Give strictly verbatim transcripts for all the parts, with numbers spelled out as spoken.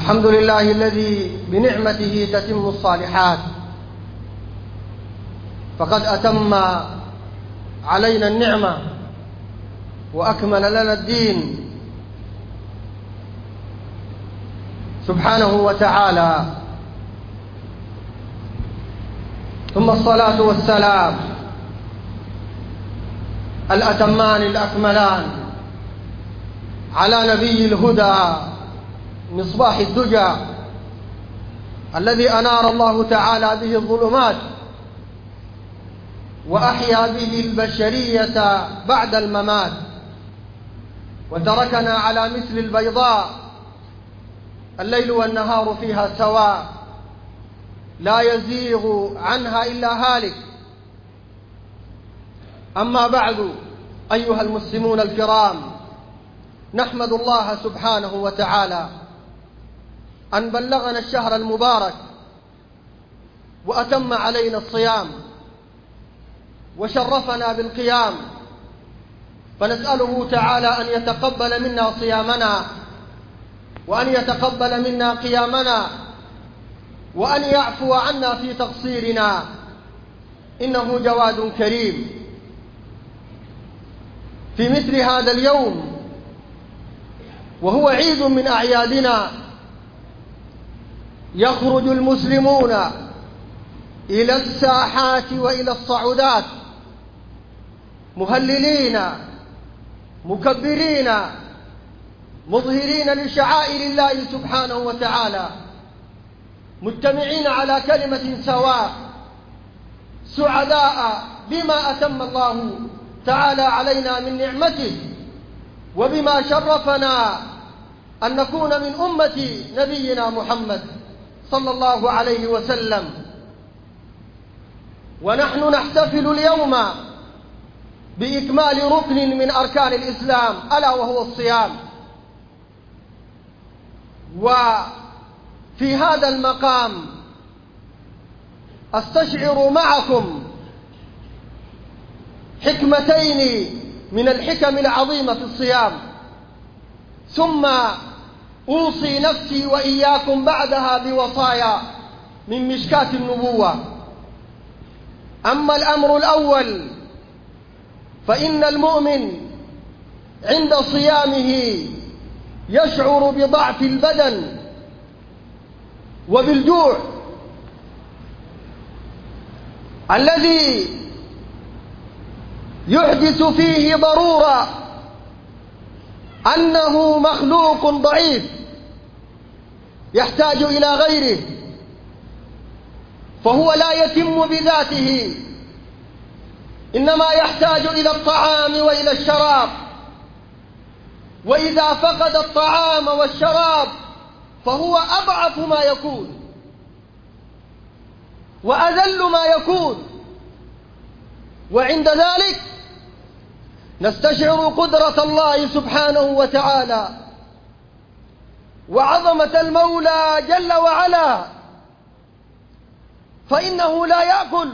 الحمد لله الذي بنعمته تتم الصالحات، فقد أتم علينا النعمة وأكمل لنا الدين سبحانه وتعالى. ثم الصلاة والسلام الأتمان الأكملان على نبي الهدى مصباح الدجى الذي أنار الله تعالى به الظلمات وأحيا به البشرية بعد الممات، وتركنا على مثل البيضاء الليل والنهار فيها سواء، لا يزيغ عنها إلا هالك. أما بعد، أيها المسلمون الكرام، نحمد الله سبحانه وتعالى أن بلغنا الشهر المبارك وأتم علينا الصيام وشرفنا بالقيام، فنسأله تعالى أن يتقبل منا صيامنا وأن يتقبل منا قيامنا وأن يعفو عنا في تقصيرنا، إنه جواد كريم. في مثل هذا اليوم وهو عيد من أعيادنا يخرج المسلمون إلى الساحات وإلى الصعودات مهللين مكبرين مظهرين لشعائر الله سبحانه وتعالى، مجتمعين على كلمة سواء، سعداء بما أتم الله تعالى علينا من نعمته وبما شرفنا أن نكون من أمة نبينا محمد صلى الله عليه وسلم. ونحن نحتفل اليوم بإكمال ركن من أركان الإسلام ألا وهو الصيام. وفي هذا المقام أستشعر معكم حكمتين من الحكم العظيمة في الصيام، ثم أوصي نفسي وإياكم بعدها بوصايا من مشكاة النبوة. أما الأمر الأول فإن المؤمن عند صيامه يشعر بضعف البدن وبالجوع الذي يحدث فيه ضرورة أنه مخلوق ضعيف يحتاج إلى غيره، فهو لا يتم بذاته، إنما يحتاج إلى الطعام وإلى الشراب، وإذا فقد الطعام والشراب فهو أضعف ما يكون وأذل ما يكون. وعند ذلك نستشعر قدرة الله سبحانه وتعالى وعظمة المولى جل وعلا، فإنه لا يأكل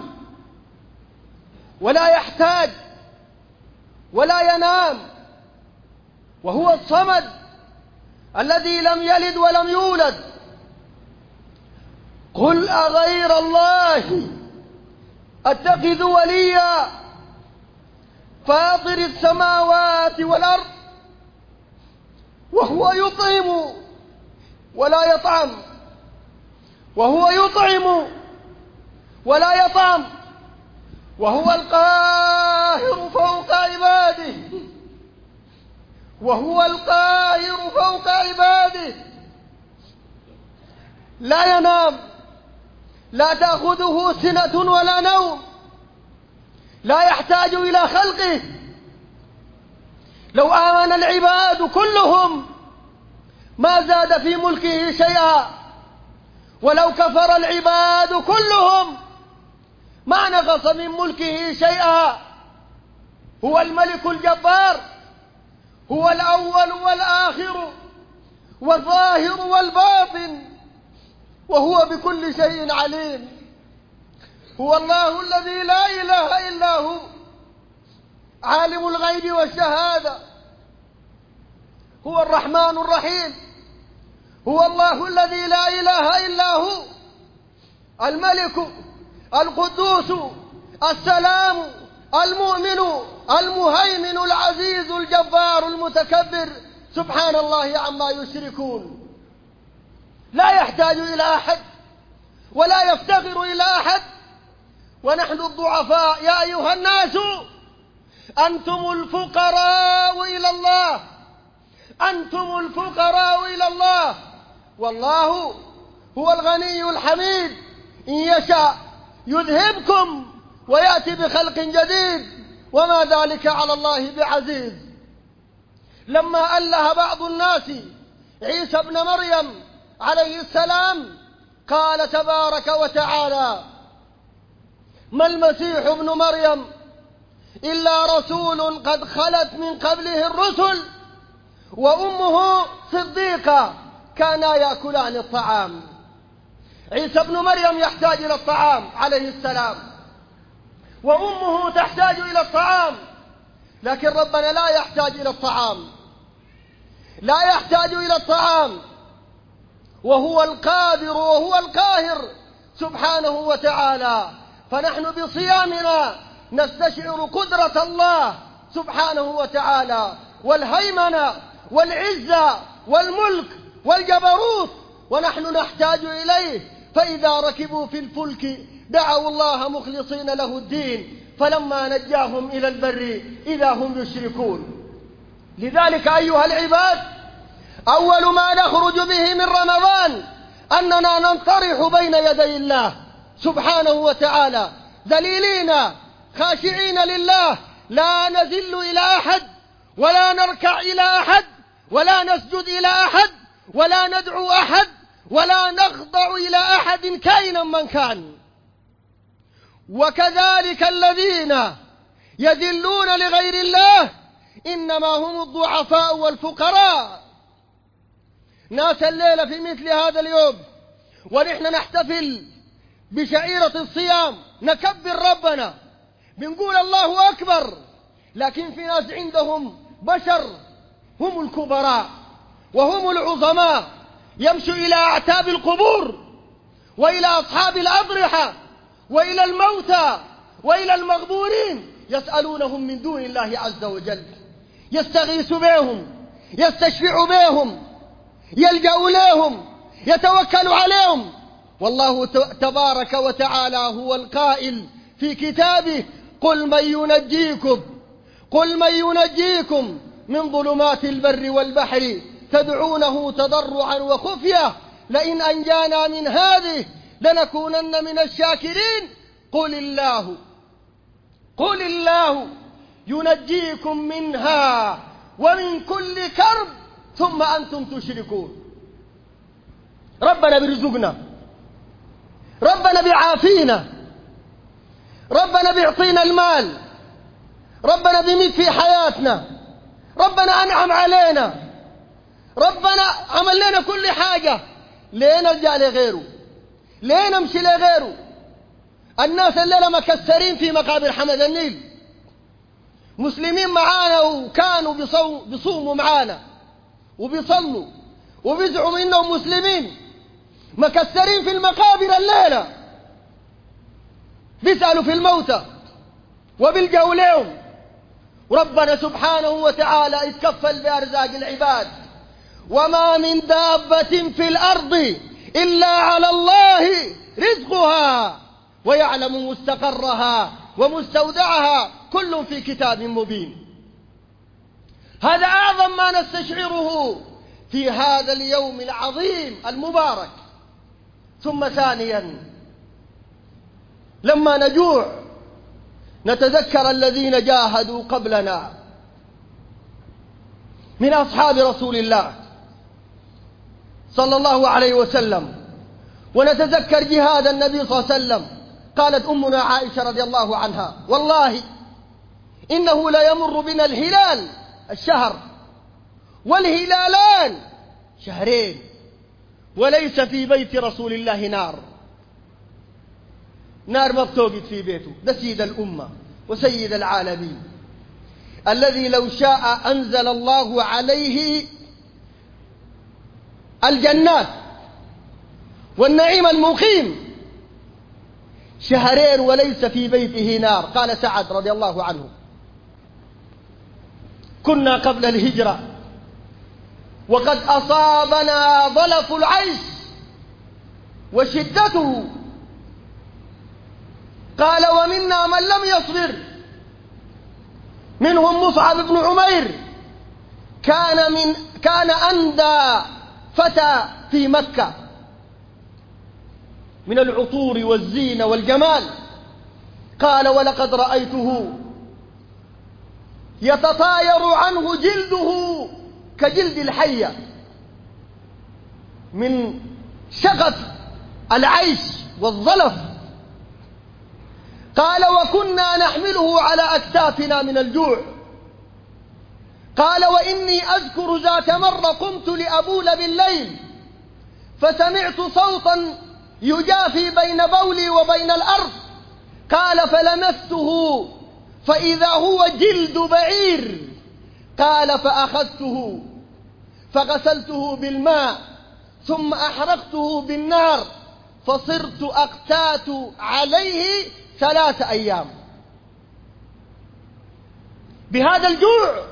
ولا يحتاج ولا ينام، وهو الصمد الذي لم يلد ولم يولد. قل أغير الله أتخذ وليا فاطر السماوات والأرض وهو يطعم ولا يطعم وهو يطعم ولا يطعم وهو القاهر فوق عباده وهو القاهر فوق عباده، لا ينام، لا تأخذه سنة ولا نوم، لا يحتاج إلى خلقه. لو آمن العباد كلهم ما زاد في ملكه شيئا، ولو كفر العباد كلهم ما نقص من ملكه شيئا. هو الملك الجبار، هو الأول والآخر والظاهر والباطن، وهو بكل شيء عليم. هو الله الذي لا إله إلا هو، عالم الغيب والشهادة، هو الرحمن الرحيم، هو الله الذي لا إله إلا هو، الملك القدوس السلام المؤمن المهيمن العزيز الجبار المتكبر، سبحان الله عما يشركون. لا يحتاج إلى أحد ولا يفتقر إلى أحد، ونحن الضعفاء. يا أيها الناس أنتم الفقراء إلى الله، أنتم الفقراء إلى الله، والله هو الغني الحميد. إن يشاء يذهبكم ويأتي بخلق جديد، وما ذلك على الله بعزيز. لما أله بعض الناس عيسى ابن مريم عليه السلام قال تبارك وتعالى: ما المسيح ابن مريم إلا رسول قد خلت من قبله الرسل وأمه صديقة كانا يأكلان الطعام. عيسى ابن مريم يحتاج إلى الطعام عليه السلام، وأمه تحتاج إلى الطعام، لكن ربنا لا يحتاج إلى الطعام، لا يحتاج إلى الطعام، وهو القادر وهو القاهر سبحانه وتعالى. فنحن بصيامنا نستشعر قدرة الله سبحانه وتعالى والهيمنة والعزة والملك والجبروت، ونحن نحتاج إليه. فإذا ركبوا في الفلك دعوا الله مخلصين له الدين، فلما نجاهم إلى البر إذا هم يشركون. لذلك أيها العباد، أول ما نخرج به من رمضان أننا ننطرح بين يدي الله سبحانه وتعالى ذليلين خاشعين لله، لا نذل إلى أحد ولا نركع إلى أحد ولا نسجد إلى أحد ولا ندعو أحد ولا نخضع إلى أحد كائنا من كان. وكذلك الذين يذلون لغير الله إنما هم الضعفاء والفقراء. ناس الليلة في مثل هذا اليوم ونحن نحتفل بشعيرة الصيام نكبر ربنا بنقول الله أكبر، لكن في ناس عندهم بشر هم الكبراء وهم العظماء يمشوا إلى أعتاب القبور وإلى أصحاب الأضرحة وإلى الموتى وإلى المغبورين يسألونهم من دون الله عز وجل، يستغيث بهم، يستشفع بهم، يلجأ لهم، يتوكل عليهم. والله تبارك وتعالى هو القائل في كتابه: قل من ينجيكم قل من ينجيكم من ظلمات البر والبحر تدعونه تضرعا وخفية لئن أنجانا من هذه لنكونن من الشاكرين. قل الله قل الله ينجيكم منها ومن كل كرب ثم أنتم تشركون. ربنا بيرزقنا، ربنا بيعافينا، ربنا بيعطينا المال، ربنا بيميت في حياتنا، ربنا أنعم علينا، ربنا عمل لنا كل حاجة. ليه نلجأ لغيره؟ ليه نمشي لغيره؟ الناس الليلة مكسرين في مقابر حمد النيل، مسلمين معانا وكانوا بيصوموا معانا وبيصلوا وبيزعموا إنهم مسلمين، مكسرين في المقابر الليلة، بيسألوا في الموتى وبيلجأوا لهم. وربنا سبحانه وتعالى يتكفل بأرزاق العباد: وما من دابة في الأرض إلا على الله رزقها ويعلم مستقرها ومستودعها كل في كتاب مبين. هذا أعظم ما نستشعره في هذا اليوم العظيم المبارك. ثم ثانيا، لما نجوع نتذكر الذين جاهدوا قبلنا من أصحاب رسول الله صلى الله عليه وسلم، ونتذكر جهاد النبي صلى الله عليه وسلم. قالت أمنا عائشة رضي الله عنها: والله إنه لا يمر بنا الهلال الشهر والهلالان شهرين وليس في بيت رسول الله نار. نار ما بتوقد في بيته. ده سيد الأمة وسيد العالمين الذي لو شاء أنزل الله عليه الجنات والنعيم المقيم شهرين وليس في بيته نار. قال سعد رضي الله عنه: كنا قبل الهجرة وقد أصابنا ضلف العيش وشدته. قال: ومنا من لم يصبر، منهم مصعب بن عمير كان من كان أندى فتى في مكة من العطور والزينة والجمال. قال: ولقد رأيته يتطاير عنه جلده كجلد الحية من شغف العيش والظلف. قال: وكنا نحمله على أكتافنا من الجوع. قال: وإني أذكر ذات مرة قمت لأبول بالليل فسمعت صوتا يجافي بين بولي وبين الأرض. قال: فلمسته فإذا هو جلد بعير. قال: فأخذته فغسلته بالماء ثم أحرقته بالنار فصرت أقتات عليه ثلاث أيام. بهذا الجوع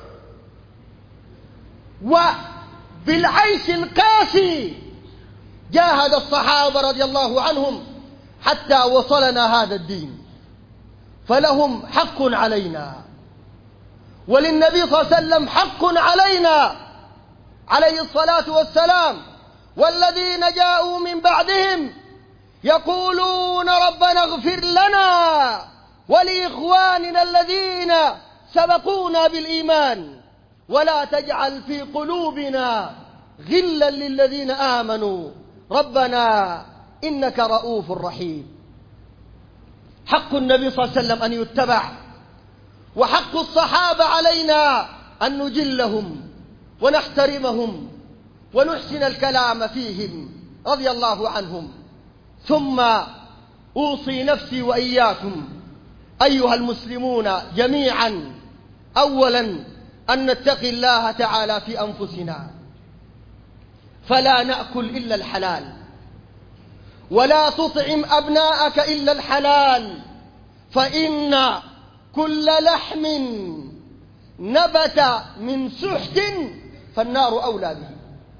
وبالعيش القاسي جاهد الصحابة رضي الله عنهم حتى وصلنا هذا الدين، فلهم حق علينا وللنبي صلى الله عليه وسلم حق علينا عليه الصلاة والسلام. والذين جاءوا من بعدهم يقولون: ربنا اغفر لنا ولإخواننا الذين سبقونا بالإيمان ولا تجعل في قلوبنا غلا للذين آمنوا ربنا إنك رؤوف رحيم. حق النبي صلى الله عليه وسلم أن يتبع، وحق الصحابة علينا أن نجلهم ونحترمهم ونحسن الكلام فيهم رضي الله عنهم. ثم أوصي نفسي وإياكم أيها المسلمون جميعا أولا أن نتقي الله تعالى في أنفسنا، فلا نأكل إلا الحلال، ولا تطعم أبناءك إلا الحلال، فإن كل لحم نبت من سحت فالنار أولى به.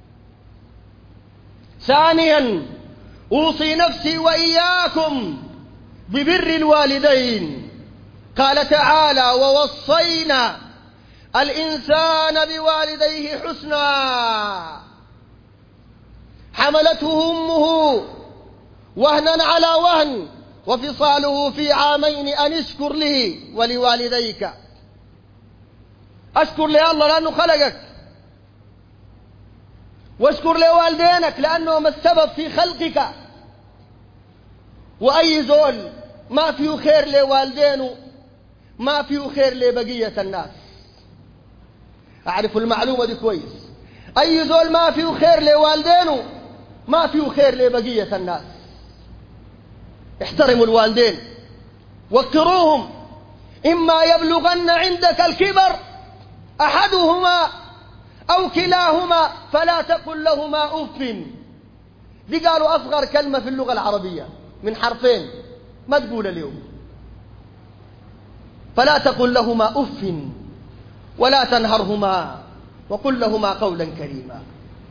ثانيا أوصي نفسي وإياكم ببر الوالدين. قال تعالى: ووصينا الإنسان بوالديه حسنا حملته أمه وهنا على وهن وفصاله في عامين أن اشكر لي ولوالديك. أشكر لي الله لأنه خلقك، واشكر لوالدينك لأنهم السبب في خلقك. وأي زول ما فيه خير لوالدينه ما فيه خير لبقية الناس. أعرفوا المعلومة دي كويس. أي زول ما فيه خير لوالدينه ما فيه خير لبقية الناس. احترموا الوالدين وقروهم. إما يبلغن عندك الكبر أحدهما أو كلاهما فلا تقل لهما أف. دي قالوا أصغر كلمة في اللغة العربية من حرفين، ما تقول اليوم. فلا تقل لهما أف ولا تنهرهما وقل لهما قولا كريما.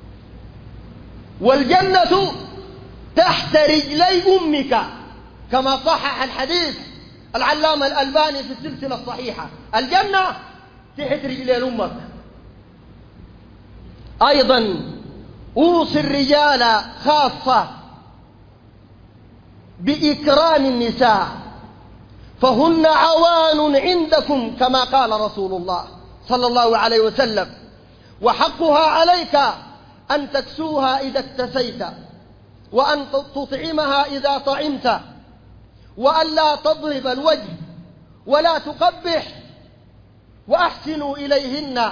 والجنة تحت رجلي أمك كما صحح الحديث العلامة الألباني في السلسلة الصحيحة. الجنة تحت رجلي أمك. أيضا أوصي الرجال خاصة بإكرام النساء فهن عوان عندكم كما قال رسول الله صلى الله عليه وسلم. وحقها عليك أن تكسوها إذا اكتسيت، وأن تطعمها إذا طعمت، وأن لا تضرب الوجه ولا تقبح، وأحسنوا إليهن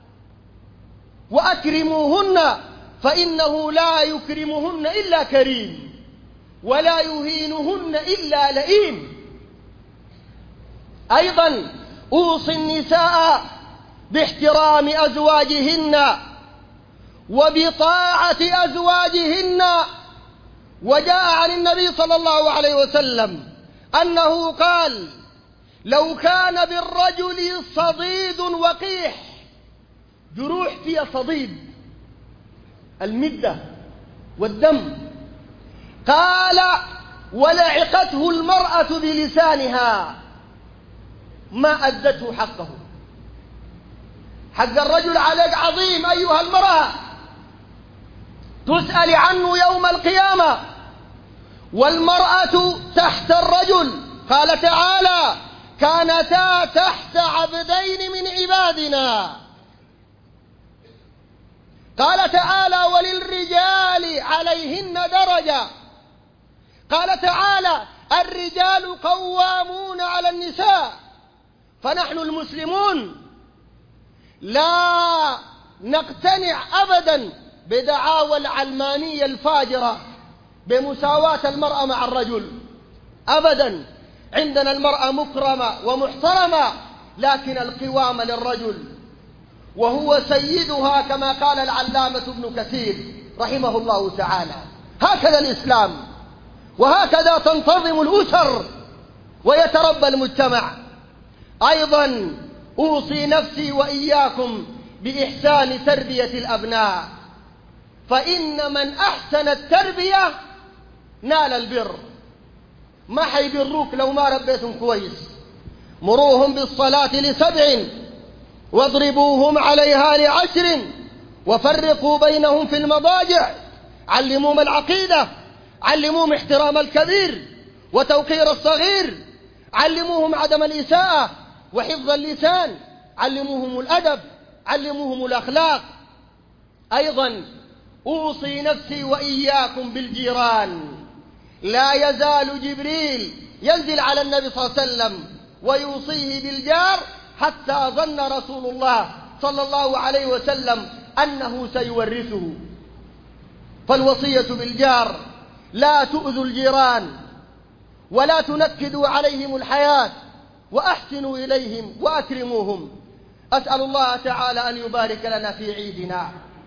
وأكرموهن فإنه لا يكرمهن إلا كريم ولا يهينهن إلا لئيم. أيضا أوصي النساء باحترام أزواجهن وبطاعة أزواجهن. وجاء عن النبي صلى الله عليه وسلم أنه قال: لو كان بالرجل صديد وقيح، جروح فيها صديد، المدة والدم، قال: ولعقته المرأة بلسانها ما أدته حقه. حق الرجل عليك عظيم أيها المرأة، تسأل عنه يوم القيامة. والمرأة تحت الرجل، قال تعالى: كانتا تحت عبدين من عبادنا. قال تعالى: وللرجال عليهن درجة. قال تعالى: الرجال قوامون على النساء. فنحن المسلمون لا نقتنع أبدا بدعاوى العلمانية الفاجرة بمساواة المرأة مع الرجل أبدا. عندنا المرأة مكرمة ومحترمة، لكن القوام للرجل وهو سيدها، كما قال العلامة ابن كثير رحمه الله تعالى. هكذا الإسلام، وهكذا تنتظم الأسر ويتربى المجتمع. أيضا أوصي نفسي وإياكم بإحسان تربية الأبناء، فإن من أحسن التربية نال البر. ما حيبروك لو ما ربيتهم كويس. مروهم بالصلاة لسبع واضربوهم عليها لعشر وفرقوا بينهم في المضاجع. علموهم العقيدة، علموهم احترام الكبير وتوقير الصغير، علموهم عدم الإساءة وحفظ اللسان، علموهم الأدب، علموهم الأخلاق. أيضا أوصي نفسي وإياكم بالجيران. لا يزال جبريل ينزل على النبي صلى الله عليه وسلم ويوصيه بالجار، حتى ظن رسول الله صلى الله عليه وسلم أنه سيورثه. فالوصية بالجار: لا تؤذوا الجيران ولا تنكدوا عليهم الحياة، وأحسنوا إليهم وأكرموهم. أسأل الله تعالى أن يبارك لنا في عيدنا،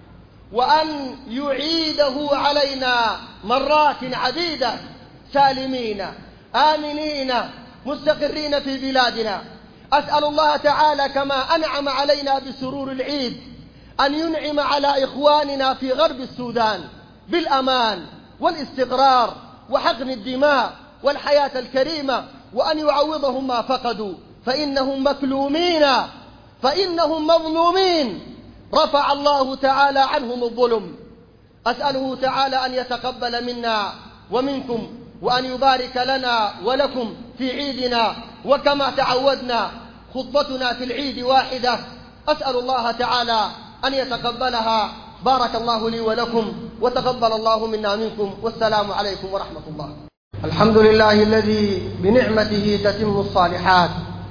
وأن يعيده علينا مرات عديدة، سالمين آمنين مستقرين في بلادنا. أسأل الله تعالى كما أنعم علينا بسرور العيد أن ينعم على إخواننا في غرب السودان بالأمان والاستقرار وحقن الدماء والحياة الكريمة، وأن يعوضهم ما فقدوا، فإنهم مكلومين، فإنهم مظلومين، رفع الله تعالى عنهم الظلم. أسأله تعالى أن يتقبل منا ومنكم، وأن يبارك لنا ولكم في عيدنا. وكما تعودنا خطبتنا في العيد واحدة، أسأل الله تعالى أن يتقبلها. بارك الله لي ولكم، وتقبل الله منا منكم، والسلام عليكم ورحمة الله. الحمد لله الذي بنعمته تتم الصالحات،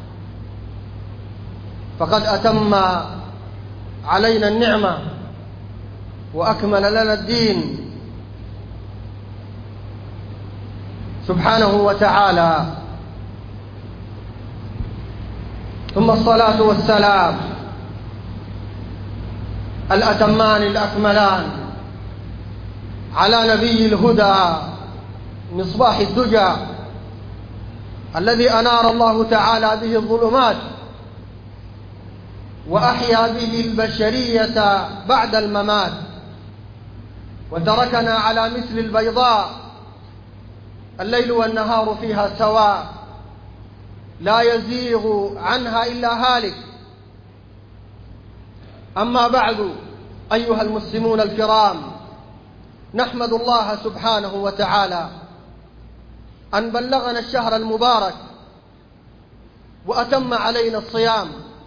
فقد أتم علينا النعمة وأكمل لنا الدين سبحانه وتعالى. ثم الصلاة والسلام الأتمان الأكملان على نبي الهدى مصباح الدجى، الذي أنار الله تعالى به الظلمات وأحيا به البشرية بعد الممات، وتركنا على مثل البيضاء الليل والنهار فيها سواء، لا يزيغ عنها إلا هالك. أما بعد، أيها المسلمون الكرام، نحمد الله سبحانه وتعالى أن بلغنا الشهر المبارك وأتم علينا الصيام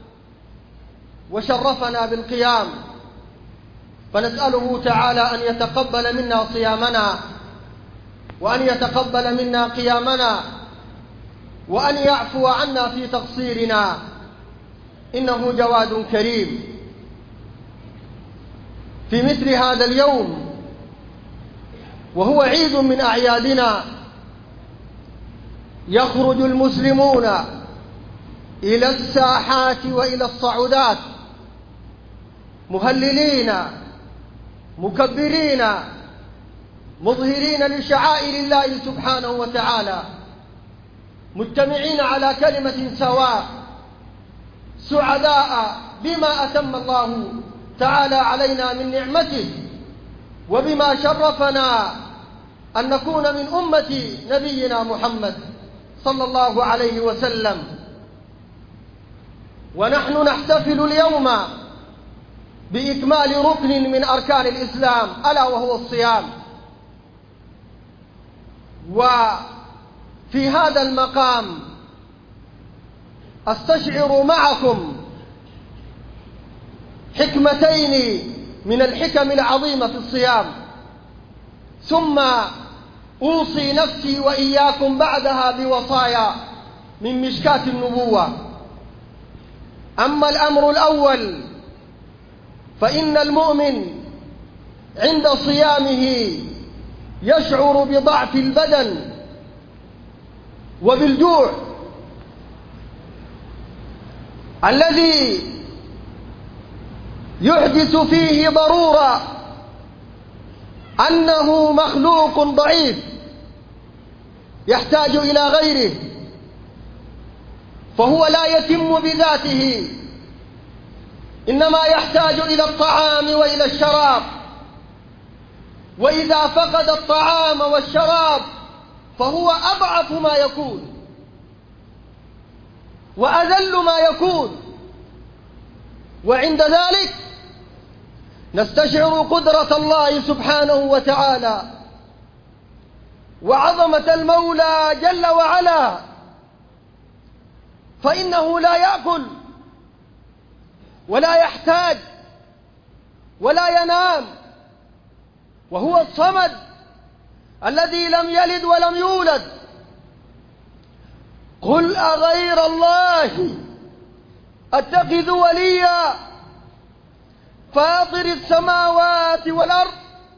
وشرفنا بالقيام، فنسأله تعالى أن يتقبل منا صيامنا، وأن يتقبل منا قيامنا، وأن يعفو عنا في تقصيرنا، إنه جواد كريم. في مثل هذا اليوم وهو عيد من أعيادنا، يخرج المسلمون إلى الساحات وإلى الصعودات مهللين مكبرين مظهرين لشعائر الله سبحانه وتعالى، مجتمعين على كلمة سواء، سعداء بما أتم الله تعالى علينا من نعمته، وبما شرفنا أن نكون من أمة نبينا محمد صلى الله عليه وسلم. ونحن نحتفل اليوم بإكمال ركن من أركان الإسلام، ألا وهو الصيام. وفي هذا المقام أستشعر معكم حكمتين من الحكم العظيمة في الصيام، ثم أوصي نفسي وإياكم بعدها بوصايا من مشكاة النبوة. أما الأمر الأول فإن المؤمن عند صيامه يشعر بضعف البدن وبالجوع الذي يحدث فيه ضرورة أنه مخلوق ضعيف يحتاج إلى غيره، فهو لا يتم بذاته، إنما يحتاج إلى الطعام وإلى الشراب. وإذا فقد الطعام والشراب فهو أضعف ما يكون وأذل ما يكون. وعند ذلك نستشعر قدرة الله سبحانه وتعالى وعظمة المولى جل وعلا، فإنه لا يأكل ولا يحتاج ولا ينام، وهو الصمد الذي لم يلد ولم يولد. قل أغير الله أتخذ وليا فاطر السماوات والأرض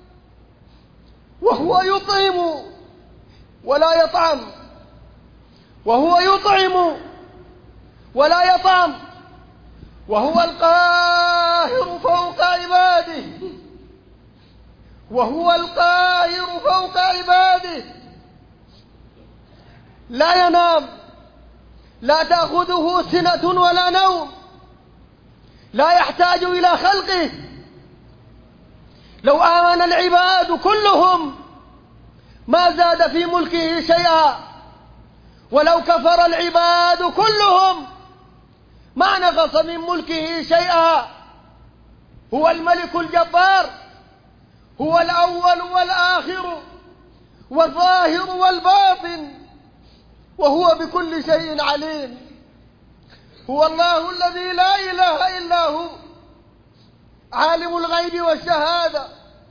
وهو يطعم ولا يطعم وهو يطعم ولا يطعم وهو القاهر فوق عباده وهو القاهر فوق عباده لا ينام، لا تأخذه سنة ولا نوم، لا يحتاج إلى خلقه. لو آمن العباد كلهم ما زاد في ملكه شيئا، ولو كفر العباد كلهم ما نقص من ملكه شيئا. هو الملك الجبار، هو الأول والآخر والظاهر والباطن، وهو بكل شيء عليم. هو الله الذي لا إله إلا هو، عالم الغيب والشهادة،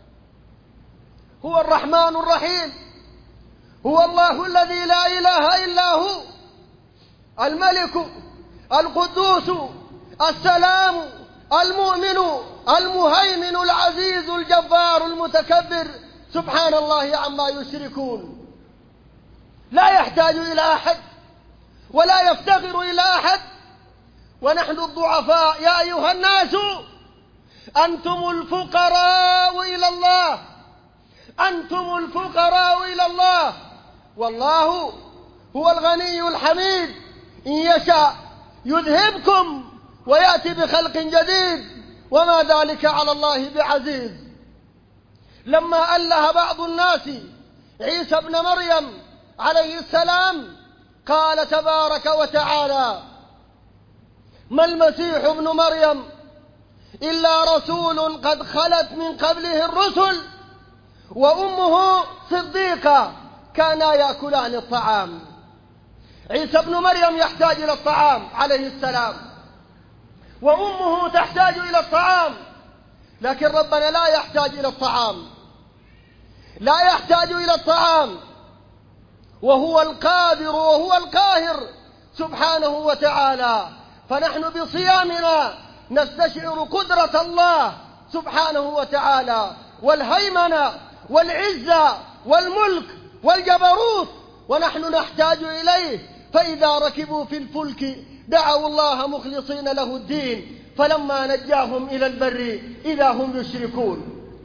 هو الرحمن الرحيم. هو الله الذي لا إله إلا هو، الملك القدوس السلام المؤمن المهيمن العزيز الجبار المتكبر، سبحان الله عما يشركون. لا يحتاج إلى أحد ولا يفتقر إلى أحد، ونحن الضعفاء. يا أيها الناس أنتم الفقراء إلى الله، أنتم الفقراء إلى الله، والله هو الغني الحميد. إن يشاء يذهبكم ويأتي بخلق جديد، وما ذلك على الله بعزيز. لما أله بعض الناس عيسى ابن مريم عليه السلام قال تبارك وتعالى: ما المسيح ابن مريم إلا رسول قد خلت من قبله الرسل وأمه صديقة كانا يأكلان الطعام. عيسى ابن مريم يحتاج إلى الطعام عليه السلام، وأمه تحتاج إلى الطعام، لكن ربنا لا يحتاج إلى الطعام، لا يحتاج إلى الطعام، وهو القادر وهو القاهر سبحانه وتعالى. فنحن بصيامنا نستشعر قدرة الله سبحانه وتعالى والهيمنة والعزة والملك والجبروت، ونحن نحتاج إليه. فإذا ركبوا في الفلك دعوا الله مخلصين له الدين، فلما نجاهم إلى البر إذا هم يشركون.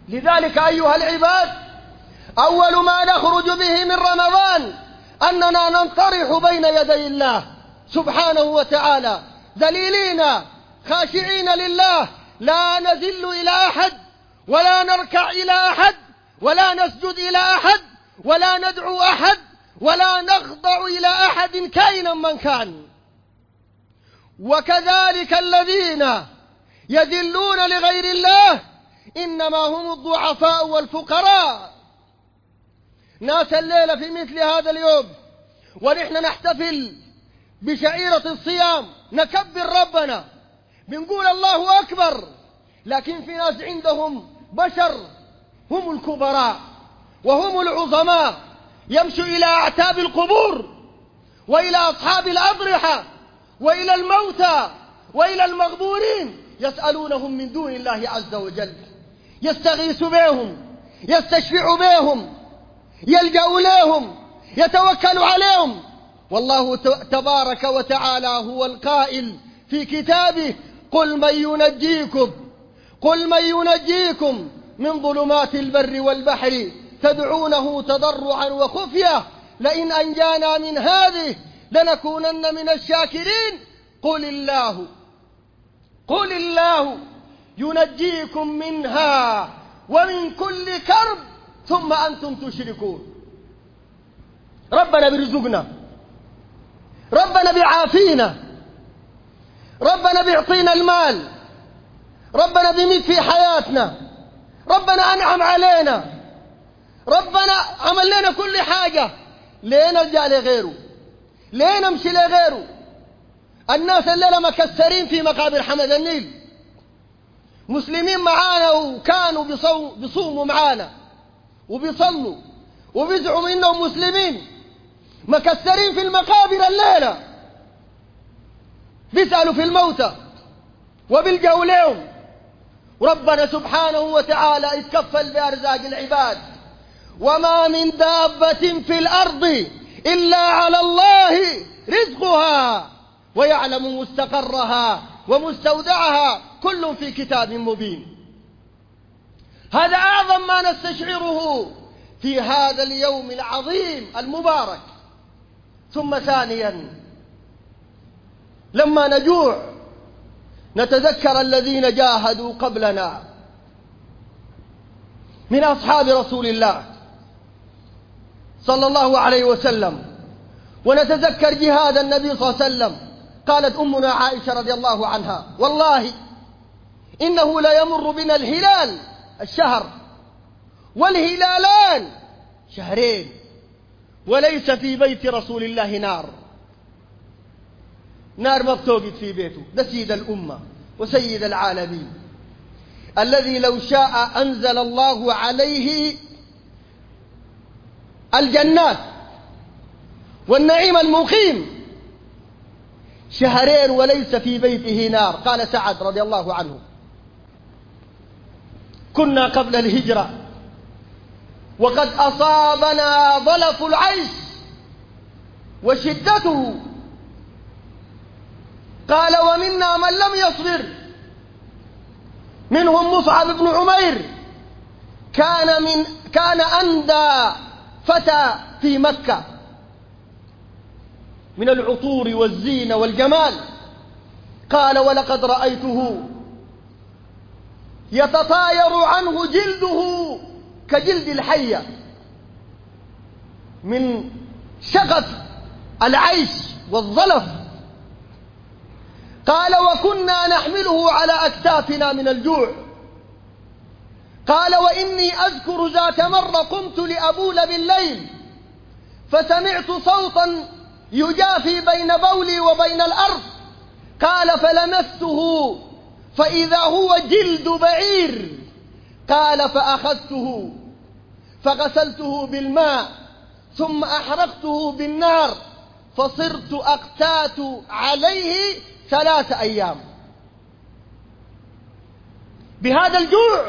لذلك أيها العباد، أول ما نخرج به من رمضان أننا ننطرح بين يدي الله سبحانه وتعالى ذليلين خاشعين لله، لا نذل إلى أحد ولا نركع إلى أحد ولا نسجد إلى أحد ولا ندعو أحد ولا نخضع إلى أحد كائنا من كان. وكذلك الذين يذلون لغير الله إنما هم الضعفاء والفقراء. ناس الليلة في مثل هذا اليوم ونحن نحتفل بشعيرة الصيام نكبر ربنا بنقول الله أكبر، لكن في ناس عندهم بشر هم الكبراء وهم العظماء يمشوا إلى أعتاب القبور وإلى أصحاب الأضرحة وإلى الموتى وإلى المغبورين يسألونهم من دون الله عز وجل، يستغيث بهم، يستشفع بهم، يلجأ إليهم، يتوكل عليهم. والله تبارك وتعالى هو القائل في كتابه: قل من ينجيكم قل من ينجيكم من ظلمات البر والبحر تدعونه تضرعا وخفية لئن أنجانا من هذه لنكونن من الشاكرين. قل الله قل الله ينجيكم منها ومن كل كرب ثم أنتم تشركون. ربنا بيرزقنا، ربنا بيعافينا، ربنا بيعطينا المال، ربنا بيميت في حياتنا، ربنا أنعم علينا، ربنا عمل لنا كل حاجة. ليه نلجأ لغيره؟ ليه نمشي لغيره؟ الناس الليلة مكسرين في مقابر حمد النيل، مسلمين معانا وكانوا بيصوموا معانا وبيصلوا وبيزعموا إنهم مسلمين، مكسرين في المقابر الليلة، بيسألوا في الموتى وبيلجأوا لهم. وربنا سبحانه وتعالى يتكفل بأرزاق العباد: وما من دابة في الأرض إلا على الله رزقها ويعلم مستقرها ومستودعها كل في كتاب مبين. هذا أعظم ما نستشعره في هذا اليوم العظيم المبارك. ثم ثانيا، لما نجوع نتذكر الذين جاهدوا قبلنا من أصحاب رسول الله صلى الله عليه وسلم، ونتذكر جهاد النبي صلى الله عليه وسلم. قالت أمنا عائشة رضي الله عنها: والله إنه لا يمر بنا الهلال الشهر والهلالان شهرين وليس في بيت رسول الله نار. نار ما بتوجد في بيته، ده سيد الأمة وسيد العالمين الذي لو شاء أنزل الله عليه الجنات والنعيم المقيم شهرين وليس في بيته نار. قال سعد رضي الله عنه: كنا قبل الهجرة وقد أصابنا ضلف العيش وشدته. قال: ومنا من لم يصبر، منهم مصعب بن عمير كان من كان أندى فتى في مكة من العطور والزينة والجمال. قال: ولقد رأيته يتطاير عنه جلده كجلد الحية من شغف العيش والظلف. قال: وكنا نحمله على أكتافنا من الجوع. قال: وإني أذكر ذات مرة قمت لأبول بالليل فسمعت صوتا يجافي بين بولي وبين الأرض. قال: فلمسته فإذا هو جلد بعير. قال: فأخذته فغسلته بالماء ثم أحرقته بالنار فصرت أقتات عليه ثلاث أيام. بهذا الجوع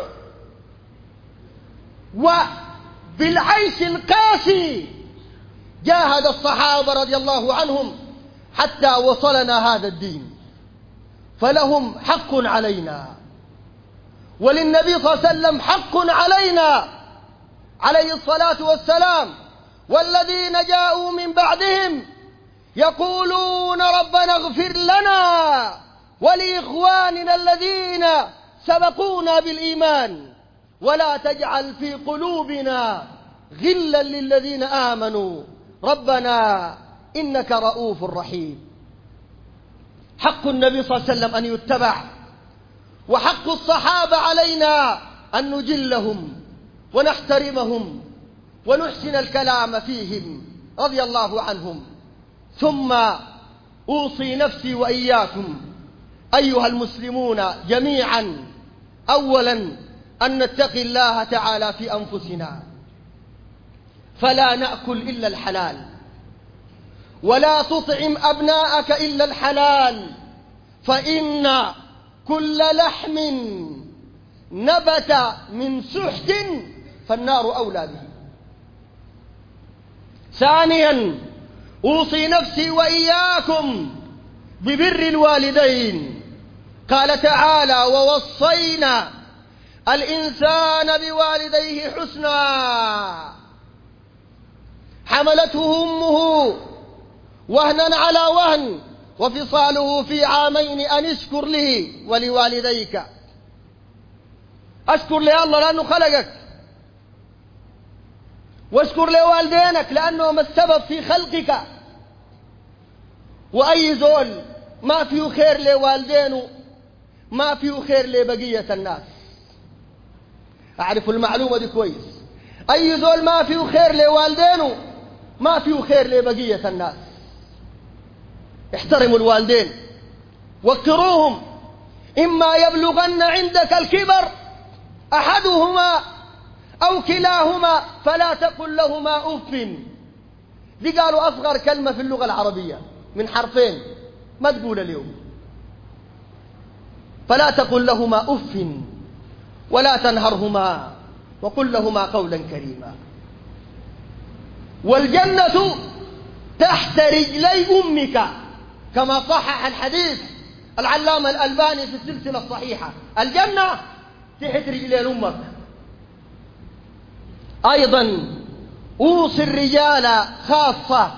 وبالعيش القاسي جاهد الصحابة رضي الله عنهم حتى وصلنا هذا الدين، فلهم حق علينا وللنبي صلى الله عليه وسلم حق علينا عليه الصلاة والسلام. والذين جاءوا من بعدهم يقولون ربنا اغفر لنا ولإخواننا الذين سبقونا بالإيمان ولا تجعل في قلوبنا غلا للذين آمنوا ربنا إنك رؤوف رحيم. حق النبي صلى الله عليه وسلم أن يتبع، وحق الصحابة علينا أن نجلهم ونحترمهم ونحسن الكلام فيهم رضي الله عنهم. ثم أوصي نفسي وإياكم أيها المسلمون جميعا أولا أن نتقي الله تعالى في أنفسنا، فلا نأكل إلا الحلال، ولا تطعم أبناءك إلا الحلال، فإن كل لحم نبت من سحت فالنار أولى به. ثانيا أوصي نفسي وإياكم ببر الوالدين. قال تعالى ووصينا الإنسان بوالديه حسنا حملته أمه وهنا على وهن وفصاله في عامين أن اشكر لي ولوالديك. أشكر لي الله لأنه خلقك، واشكر لوالدينك لأنهم السبب في خلقك. وأي زول ما فيه خير لوالدينه ما فيه خير لبقية الناس. أعرف المعلومة دي كويس. أي زول ما فيه خير لوالدينه ما فيه خير لبقية الناس. احترموا الوالدين، وقروهم. إما يبلغن عندك الكبر أحدهما أو كلاهما فلا تقل لهما أف. دي قالوا أصغر كلمة في اللغة العربية من حرفين، ما تقول اليوم. فلا تقل لهما أف ولا تنهرهما وقل لهما قولا كريما. والجنة تحت رجلي أمك كما صحح الحديث العلامة الألباني في السلسلة الصحيحة. الجنة تحت رجلي أمك. أيضا أوصي الرجال خاصة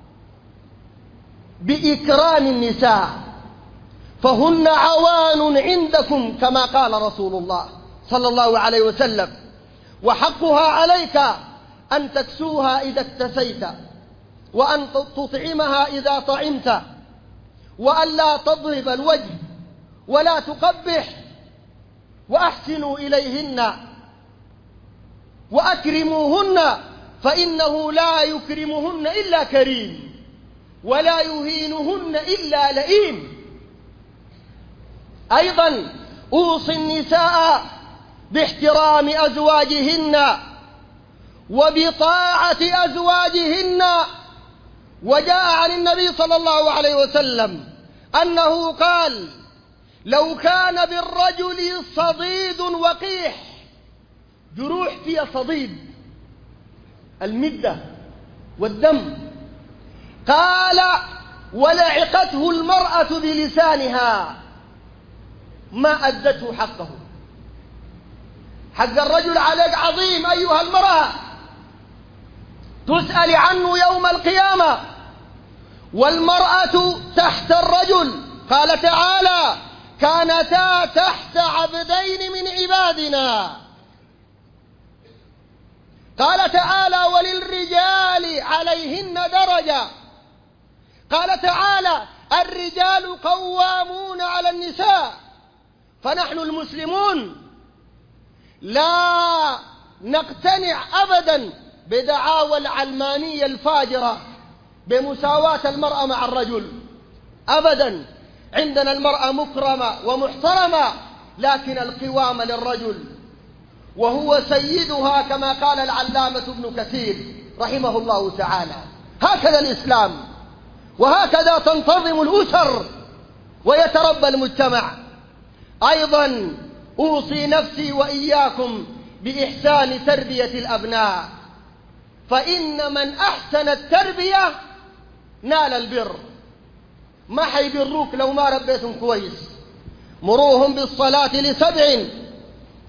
بإكرام النساء، فهن عوان عندكم كما قال رسول الله صلى الله عليه وسلم. وحقها عليك أن تكسوها إذا اكتسيت، وأن تطعمها إذا طعمت، وأن لا تضرب الوجه ولا تقبح، وأحسنوا إليهن وأكرموهن، فإنه لا يكرمهن إلا كريم ولا يهينهن إلا لئيم. أيضا أوصي النساء باحترام أزواجهن وبطاعة أزواجهن. وجاء عن النبي صلى الله عليه وسلم أنه قال لو كان بالرجل صديد وقيح، جروح فيها صديد المدة والدم، قال ولعقته المرأة بلسانها ما أدته حقه. حق الرجل عليك عظيم أيها المرأة، تسأل عنه يوم القيامة. والمرأة تحت الرجل، قال تعالى كانتا تحت عبدين من عبادنا. قال تعالى وللرجال عليهن درجة. قال تعالى الرجال قوامون على النساء. فنحن المسلمون لا نقتنع أبدا بدعاوى العلمانية الفاجرة بمساواة المرأة مع الرجل أبدا. عندنا المرأة مكرمة ومحترمة، لكن القوام للرجل وهو سيدها كما قال العلامة ابن كثير رحمه الله تعالى. هكذا الإسلام، وهكذا تنتظم الأسر ويتربى المجتمع. أيضا أوصي نفسي وإياكم بإحسان تربية الأبناء، فإن من أحسن التربية نال البر. ما حيبروك لو ما ربيتهم كويس. مروهم بالصلاة لسبع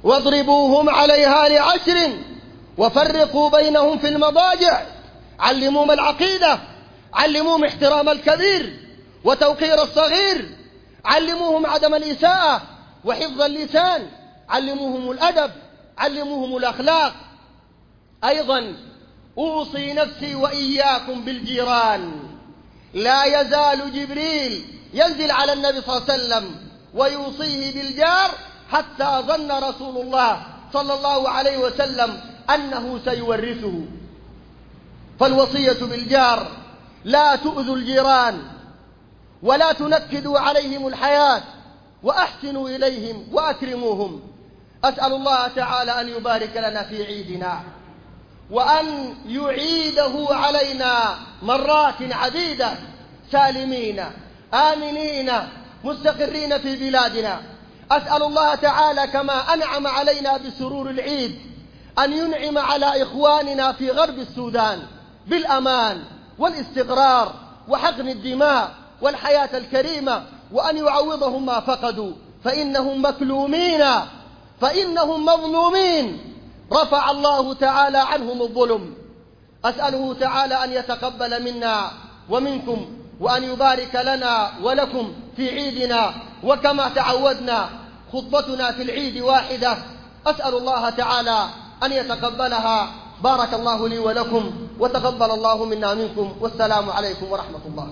واضربوهم عليها لعشر وفرقوا بينهم في المضاجع. علموهم العقيدة، علموهم احترام الكبير وتوقير الصغير، علموهم عدم الإساءة وحفظ اللسان، علموهم الأدب، علموهم الأخلاق. أيضا أوصي نفسي وإياكم بالجيران. لا يزال جبريل ينزل على النبي صلى الله عليه وسلم ويوصيه بالجار حتى ظن رسول الله صلى الله عليه وسلم أنه سيورثه. فالوصية بالجار: لا تؤذوا الجيران ولا تنكدوا عليهم الحياة، وأحسنوا إليهم وأكرموهم. أسأل الله تعالى أن يبارك لنا في عيدنا، وأن يعيده علينا مرات عديدة سالمين آمنين مستقرين في بلادنا. أسأل الله تعالى كما أنعم علينا بسرور العيد أن ينعم على إخواننا في غرب السودان بالأمان والاستقرار وحقن الدماء والحياة الكريمة، وأن يعوضهم ما فقدوا، فإنهم مكلومين، فإنهم مظلومين، رفع الله تعالى عنهم الظلم. أسأله تعالى أن يتقبل منا ومنكم، وأن يبارك لنا ولكم في عيدنا. وكما تعودنا خطبتنا في العيد واحدة، أسأل الله تعالى أن يتقبلها. بارك الله لي ولكم، وتقبل الله منا منكم، والسلام عليكم ورحمة الله.